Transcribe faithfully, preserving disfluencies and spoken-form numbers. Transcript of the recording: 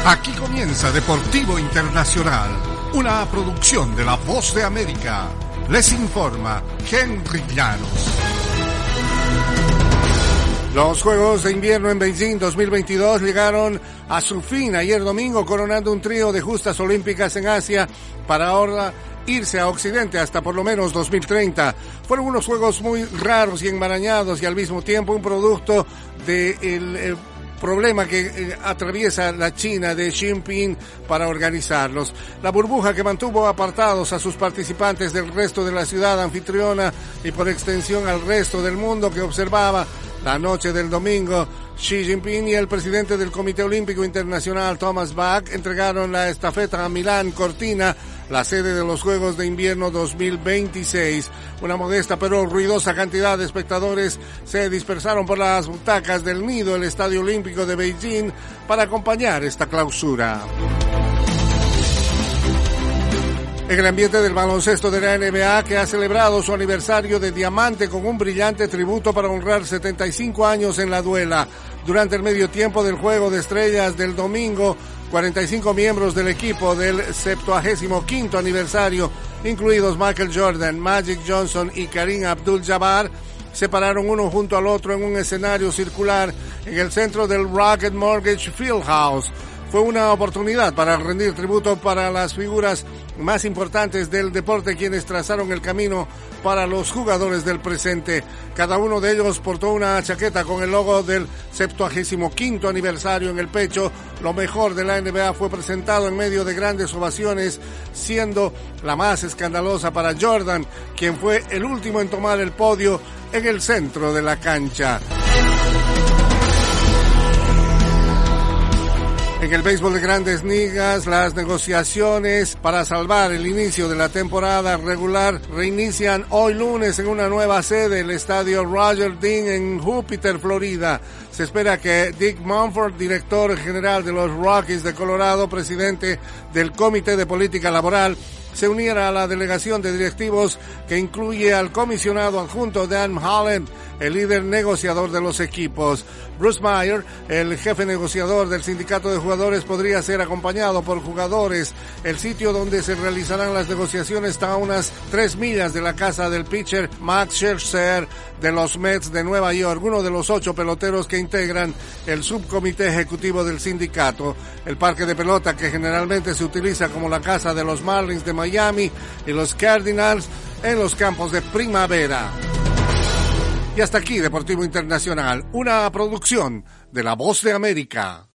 Aquí comienza Deportivo Internacional, una producción de La Voz de América. Les informa Henry Llanos. Los Juegos de Invierno en Beijing dos mil veintidós llegaron a su fin ayer domingo, coronando un trío de justas olímpicas en Asia para ahora irse a Occidente hasta por lo menos dos mil treinta. Fueron unos juegos muy raros y enmarañados y al mismo tiempo un producto del de problema que eh, atraviesa la China de Xi Jinping para organizarlos. La burbuja que mantuvo apartados a sus participantes del resto de la ciudad anfitriona y por extensión al resto del mundo que observaba la noche del domingo. Xi Jinping y el presidente del Comité Olímpico Internacional, Thomas Bach, entregaron la estafeta a Milán Cortina, la sede de los Juegos de Invierno dos mil veintiséis. Una modesta pero ruidosa cantidad de espectadores se dispersaron por las butacas del Nido, el Estadio Olímpico de Beijing, para acompañar esta clausura. En el ambiente del baloncesto de la N B A, que ha celebrado su aniversario de diamante con un brillante tributo para honrar setenta y cinco años en la duela. Durante el medio tiempo del Juego de Estrellas del domingo, cuarenta y cinco miembros del equipo del septuagésimo quinto aniversario, incluidos Michael Jordan, Magic Johnson y Kareem Abdul-Jabbar, se pararon uno junto al otro en un escenario circular en el centro del Rocket Mortgage Fieldhouse. Fue una oportunidad para rendir tributo para las figuras más importantes del deporte, quienes trazaron el camino para los jugadores del presente. Cada uno de ellos portó una chaqueta con el logo del septuagésimo quinto aniversario en el pecho. Lo mejor de la N B A fue presentado en medio de grandes ovaciones, siendo la más escandalosa para Jordan, quien fue el último en tomar el podio en el centro de la cancha. En el béisbol de Grandes Ligas, las negociaciones para salvar el inicio de la temporada regular reinician hoy lunes en una nueva sede, el estadio Roger Dean en Júpiter, Florida. Se espera que Dick Monfort, director general de los Rockies de Colorado, presidente del Comité de Política Laboral, se uniera a la delegación de directivos que incluye al comisionado adjunto Dan Holland, el líder negociador de los equipos. Bruce Meyer, el jefe negociador del sindicato de jugadores, podría ser acompañado por jugadores. El sitio donde se realizarán las negociaciones está a unas tres millas de la casa del pitcher Max Scherzer de los Mets de Nueva York, uno de los ocho peloteros que integran el subcomité ejecutivo del sindicato. El parque de pelota, que generalmente se utiliza como la casa de los Marlins de Miami y los Cardinals en los campos de primavera. Y hasta aquí Deportivo Internacional, una producción de La Voz de América.